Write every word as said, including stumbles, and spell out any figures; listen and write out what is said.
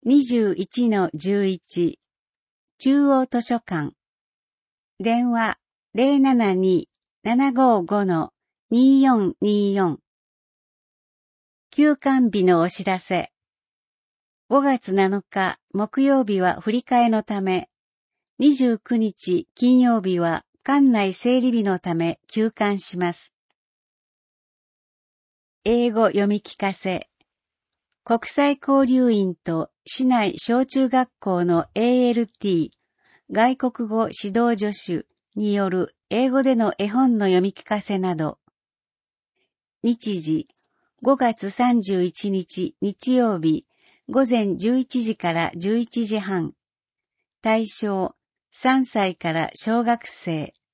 にじゅういちのじゅういち 中央図書館電話 ゼロななに ななごご によんによん 休館日のお知らせごがつなのか木曜日は振り替えのためにじゅうくにち金曜日は館内整理日のため休館します。英語読み聞かせ国際交流員と市内小中学校の エーエルティー 外国語指導助手による英語での絵本の読み聞かせなど日時ごがつさんじゅういちにち日曜日午前じゅういちじからじゅういちじはん対象さんさいから小学生